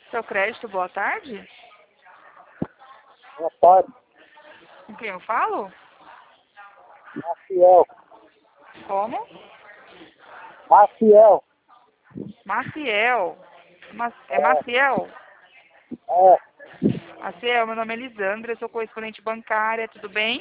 Seu crédito, boa tarde. Boa tarde, Com quem eu falo? Maciel. Como? Maciel. Maciel. É É, Maciel? é, Maciel, meu nome é Lisandra, eu sou correspondente bancária, tudo bem?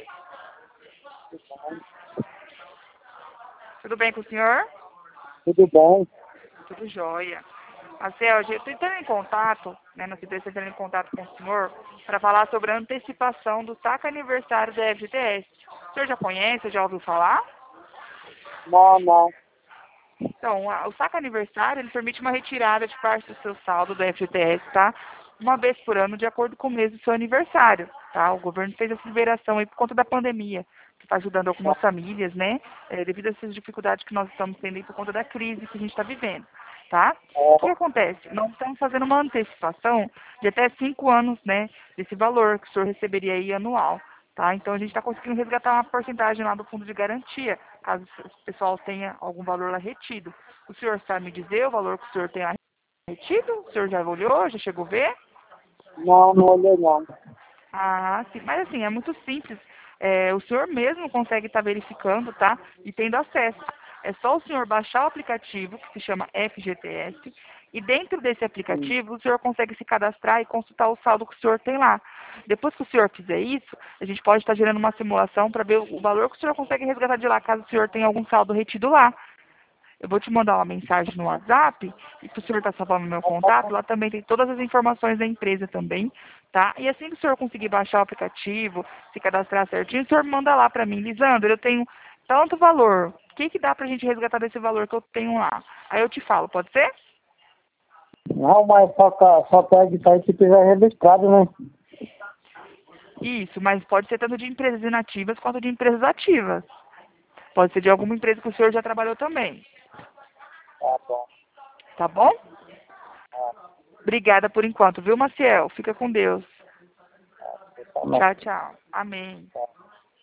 Tudo bem com o senhor? tudo bem? Tudo jóia. Maciel, eu estou entrando em contato, né, nós estamos entrando em contato com o senhor para falar sobre a antecipação do saque aniversário da FGTS. O senhor já conhece, já ouviu falar? Não, não. Então, o saque aniversário, ele permite uma retirada de parte do seu saldo do FGTS, tá? Uma vez por ano, de acordo com o mês do seu aniversário, tá? O governo fez essa liberação aí por conta da pandemia, que está ajudando algumas famílias, né? Devido a essas dificuldades que nós estamos tendo aí por conta da crise que a gente está vivendo, tá? O que É, acontece? Nós estamos fazendo uma antecipação de até 5 anos, né? Desse valor que o senhor receberia aí anual. Tá? Então a gente está conseguindo resgatar uma porcentagem lá do fundo de garantia, caso o pessoal tenha algum valor lá retido. O senhor sabe me dizer o valor que o senhor tem lá retido? O senhor já olhou? Já chegou a ver? não, não olhei não. Ah, sim. Mas assim, é muito simples. O senhor mesmo consegue estar verificando, tá? E tendo acesso. É só o senhor baixar o aplicativo, que se chama FGTS, e dentro desse Sim. aplicativo o senhor consegue se cadastrar e consultar o saldo que o senhor tem lá. Depois que o senhor fizer isso, a gente pode estar gerando uma simulação para ver o valor que o senhor consegue resgatar de lá, caso o senhor tenha algum saldo retido lá. Eu vou te mandar uma mensagem no WhatsApp e para o senhor estar salvando o meu contato, lá também tem todas as informações da empresa também, tá? E assim que o senhor conseguir baixar o aplicativo, se cadastrar certinho, o senhor manda lá para mim, Lisandro, eu tenho tanto valor, o que que dá pra gente resgatar desse valor que eu tenho lá? Aí eu te falo, pode ser? Não, mas só pode estar se tiver registrado, né? Isso, mas pode ser tanto de empresas inativas quanto de empresas ativas. Pode ser de alguma empresa que o senhor já trabalhou também, Tá bom. tá bom? Obrigada por enquanto, viu, Maciel? Fica com Deus. Tá bom. Tchau, tchau. Amém.